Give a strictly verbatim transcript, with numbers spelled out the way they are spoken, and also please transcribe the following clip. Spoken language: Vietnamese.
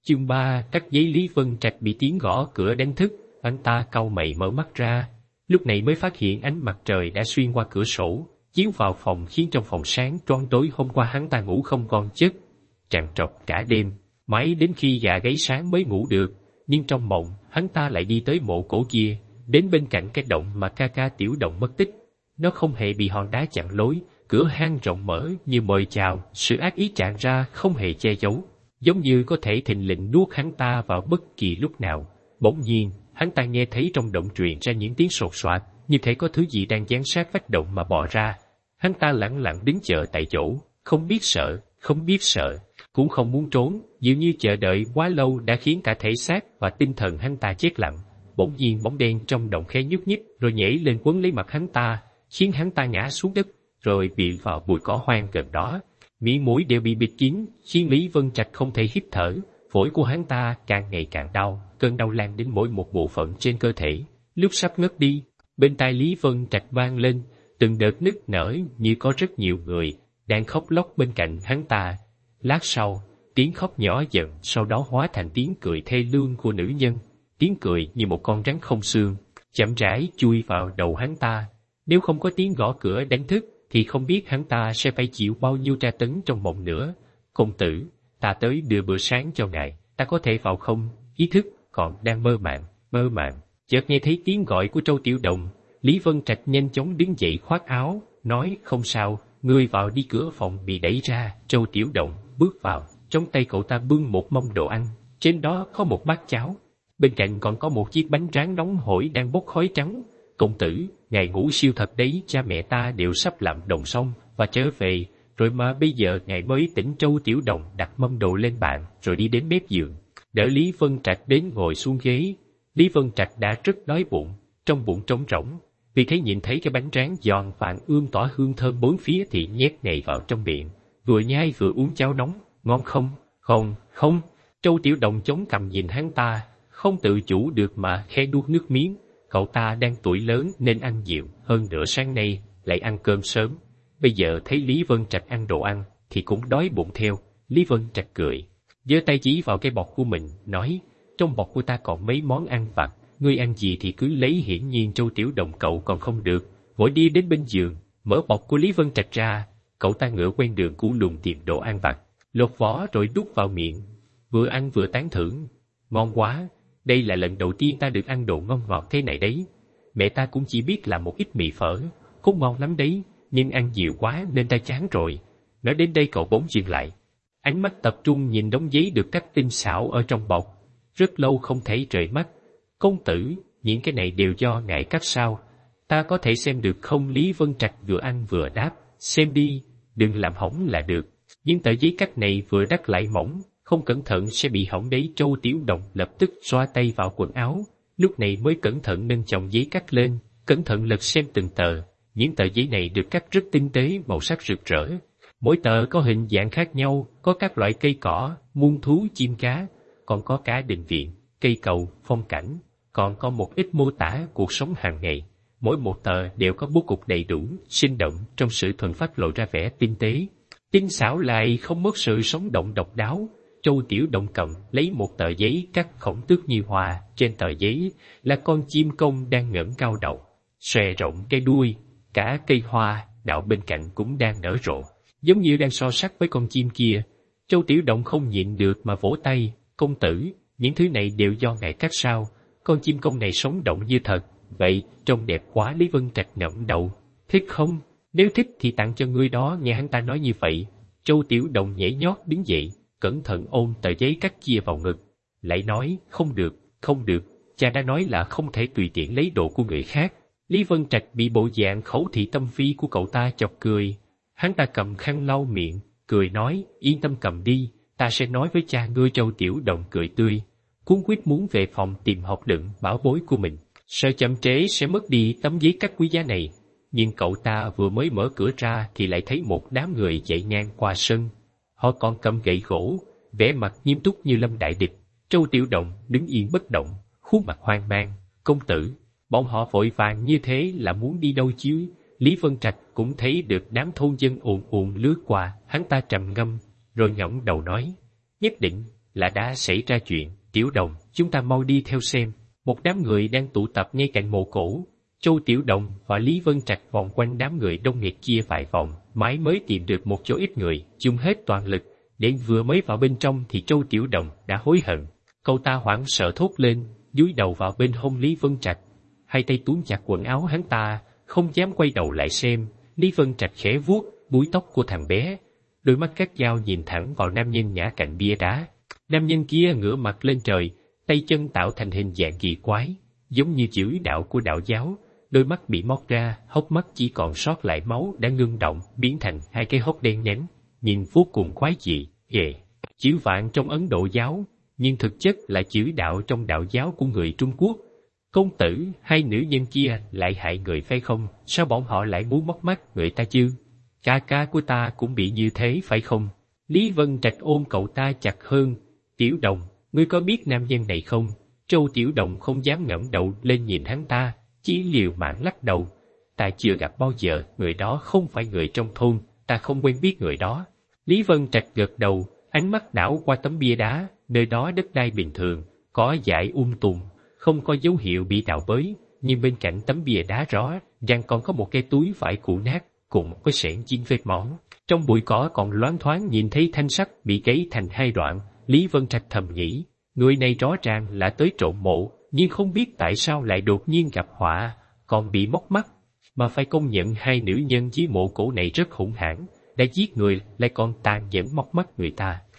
Chương ba, cắt giấy. Lý Vân Trạch bị tiếng gõ cửa đánh thức, anh ta cau mày mở mắt ra, lúc này mới phát hiện ánh mặt trời đã xuyên qua cửa sổ, chiếu vào phòng khiến trong phòng sáng toan tối. Hôm qua hắn ta ngủ không ngon giấc, trằn trọc cả đêm, mãi đến khi gà gáy sáng mới ngủ được. Nhưng trong mộng, hắn ta lại đi tới mộ cổ kia, đến bên cạnh cái động mà ca ca Tiểu Động mất tích. Nó không hề bị hòn đá chặn lối, cửa hang rộng mở như mời chào, sự ác ý tràn ra không hề che giấu, giống như có thể thình lình nuốt hắn ta vào bất kỳ lúc nào. Bỗng nhiên, hắn ta nghe thấy trong động truyền ra những tiếng sột soạt, như thể có thứ gì đang dán sát vách động mà bò ra. Hắn ta lẳng lặng đứng chờ tại chỗ, không biết sợ, không biết sợ, cũng không muốn trốn, dường như chờ đợi quá lâu đã khiến cả thể xác và tinh thần hắn ta chết lặng. Bỗng nhiên bóng đen trong động khẽ nhúc nhích, rồi nhảy lên quấn lấy mặt hắn ta, khiến hắn ta ngã xuống đất, rồi bị vào bụi cỏ hoang gần đó. Miệng mũi đều bị bịt kín, khiến Lý Vân Trạch không thể hít thở. Phổi của hắn ta càng ngày càng đau, cơn đau lan đến mỗi một bộ phận trên cơ thể. Lúc sắp ngất đi, bên tai Lý Vân Trạch vang lên từng đợt nức nở như có rất nhiều người đang khóc lóc bên cạnh hắn ta. Lát sau, tiếng khóc nhỏ dần, sau đó hóa thành tiếng cười thê lương của nữ nhân. Tiếng cười như một con rắn không xương, chậm rãi chui vào đầu hắn ta. Nếu không có tiếng gõ cửa đánh thức, thì không biết hắn ta sẽ phải chịu bao nhiêu tra tấn trong mộng nữa. Công tử, ta tới đưa bữa sáng cho ngài, ta có thể vào không? Ý thức còn đang mơ màng, mơ màng. Chợt nghe thấy tiếng gọi của Trâu Tiểu Động, Lý Vân Trạch nhanh chóng đứng dậy khoác áo, nói không sao, ngươi vào đi. Cửa phòng bị đẩy ra, Trâu Tiểu Động bước vào, trong tay cậu ta bưng một mâm đồ ăn, trên đó có một bát cháo, bên cạnh còn có một chiếc bánh tráng nóng hổi đang bốc khói trắng. Công tử, ngài ngủ siêu thật đấy, cha mẹ ta đều sắp làm đồng xong và trở về rồi mà bây giờ ngài mới tỉnh. Trâu Tiểu Động đặt mâm đồ lên bàn rồi đi đến mép giường, đỡ Lý Vân Trạch đến ngồi xuống ghế. Lý Vân Trạch đã rất đói bụng, trong bụng trống rỗng, vì thấy nhìn thấy cái bánh tráng giòn vàng ươm tỏa hương thơm bốn phía thì nhét ngay vào trong miệng, vừa nhai vừa uống cháo nóng. Ngon không? Không, không. Trâu Tiểu Động chống cằm nhìn hắn ta, không tự chủ được mà khẽ nuốt nước miếng. Cậu ta đang tuổi lớn nên ăn dịu, hơn nữa sáng nay lại ăn cơm sớm. Bây giờ thấy Lý Vân Trạch ăn đồ ăn thì cũng đói bụng theo. Lý Vân Trạch cười, giơ tay chỉ vào cái bọc của mình, nói, trong bọc của ta còn mấy món ăn vặt, ngươi ăn gì thì cứ lấy. Hiển nhiên Trâu Tiểu Động cậu còn không được, vội đi đến bên giường, mở bọc của Lý Vân Trạch ra. Cậu ta ngựa quen đường cũ lùng tìm đồ ăn vặt, lột vỏ rồi đút vào miệng, vừa ăn vừa tán thưởng. Ngon quá, đây là lần đầu tiên ta được ăn đồ ngon ngọt thế này đấy. Mẹ ta cũng chỉ biết làm một ít mì phở, cũng ngon lắm đấy, nhưng ăn nhiều quá nên ta chán rồi. Nói đến đây cậu bỗng dừng lại, ánh mắt tập trung nhìn đống giấy được cắt tinh xảo ở trong bọc, rất lâu không thấy rời mắt. Công tử, những cái này đều do ngài cắt sao? Ta có thể xem được không? Lý Vân Trạch vừa ăn vừa đáp, xem đi, đừng làm hỏng là được. Nhưng tờ giấy cắt này vừa đắt lại mỏng, không cẩn thận sẽ bị hỏng đấy. Trâu Tiểu Động lập tức xoa tay vào quần áo, lúc này mới cẩn thận nâng chồng giấy cắt lên, cẩn thận lật xem từng tờ. Những tờ giấy này được cắt rất tinh tế, màu sắc rực rỡ. Mỗi tờ có hình dạng khác nhau, có các loại cây cỏ, muôn thú, chim cá, còn có cả đình viện, cây cầu, phong cảnh, còn có một ít mô tả cuộc sống hàng ngày. Mỗi một tờ đều có bố cục đầy đủ, sinh động, trong sự thuần phát lộ ra vẻ tinh tế, tinh xảo lại không mất sự sống động độc đáo. Trâu Tiểu Động cầm lấy một tờ giấy cắt khổng tước như hoa, trên tờ giấy là con chim công đang ngẩng cao đầu, xòe rộng cái đuôi, cả cây hoa đạo bên cạnh cũng đang nở rộ, giống như đang so sánh với con chim kia. Trâu Tiểu Động không nhịn được mà vỗ tay, công tử, những thứ này đều do ngài cắt sao? Con chim công này sống động như thật, vậy trông đẹp quá. Lý Vân Trạch ngẩng đầu, thích không? Nếu thích thì tặng cho ngươi đó. Nghe hắn ta nói như vậy, Trâu Tiểu Động nhảy nhót đứng dậy, cẩn thận ôm tờ giấy cắt chia vào ngực, lại nói, không được, không được, cha đã nói là không thể tùy tiện lấy đồ của người khác. Lý Vân Trạch bị bộ dạng khẩu thị tâm phi của cậu ta chọc cười, hắn ta cầm khăn lau miệng, cười nói, yên tâm cầm đi, ta sẽ nói với cha ngươi. Trâu Tiểu Động cười tươi, cuống quýt muốn về phòng tìm hộp đựng bảo bối của mình, sợ chậm trễ sẽ mất đi tấm giấy cắt quý giá này. Nhưng cậu ta vừa mới mở cửa ra thì lại thấy một đám người chạy ngang qua sân. Họ còn cầm gậy gỗ, vẻ mặt nghiêm túc như lâm đại địch. Trâu Tiểu Động đứng yên bất động, khuôn mặt hoang mang. Công tử, bọn họ vội vàng như thế là muốn đi đâu chứ? Lý Vân Trạch cũng thấy được đám thôn dân ùn ùn lướt qua, hắn ta trầm ngâm, rồi ngẩng đầu nói, nhất định là đã xảy ra chuyện. Tiểu Đồng, chúng ta mau đi theo xem. Một đám người đang tụ tập ngay cạnh mộ cổ. Châu Tiểu Đồng và Lý Vân Trạch vòng quanh đám người đông nghịt kia vài vòng, mãi mới tìm được một chỗ ít người, chung hết toàn lực. Để vừa mới vào bên trong thì Châu Tiểu Đồng đã hối hận. Cậu ta hoảng sợ thốt lên, dúi đầu vào bên hông Lý Vân Trạch. Hai tay túm chặt quần áo hắn ta, không dám quay đầu lại xem. Lý Vân Trạch khẽ vuốt búi tóc của thằng bé, đôi mắt cắt dao nhìn thẳng vào nam nhân ngã cạnh bia đá. Nam nhân kia ngửa mặt lên trời, tay chân tạo thành hình dạng kỳ quái, giống như chữ đạo của đạo giáo. Đôi mắt bị móc ra, hốc mắt chỉ còn sót lại máu đã ngưng động, biến thành hai cái hốc đen nhánh, nhìn vô cùng quái dị, ghê. Chữ vạn trong Ấn Độ giáo, nhưng thực chất là chữ đạo trong đạo giáo của người Trung Quốc. Công tử, hai nữ nhân kia lại hại người phải không? Sao bọn họ lại muốn móc mắt người ta chứ? Ca ca của ta cũng bị như thế phải không? Lý Vân Trạch ôm cậu ta chặt hơn. Tiểu Đồng, ngươi có biết nam nhân này không? Châu Tiểu Đồng không dám ngẩng đầu lên nhìn hắn ta, chỉ liều mạng lắc đầu. Ta chưa gặp bao giờ, người đó không phải người trong thôn, ta không quen biết người đó. Lý Vân Trạch gật đầu, ánh mắt đảo qua tấm bia đá, nơi đó đất đai bình thường, cỏ dại um tùm, không có dấu hiệu bị đào bới, nhưng bên cạnh tấm bia đá rõ ràng còn có một cái túi vải cũ nát, cùng có sẻn chiên vết máu. Trong bụi cỏ còn loáng thoáng nhìn thấy thanh sắt bị gãy thành hai đoạn. Lý Vân Trạch thầm nghĩ, người này rõ ràng là tới trộm mộ, nhưng không biết tại sao lại đột nhiên gặp họa, còn bị móc mắt. Mà phải công nhận hai nữ nhân dưới mộ cổ này rất hung hãn, đã giết người lại còn tàn nhẫn móc mắt người ta.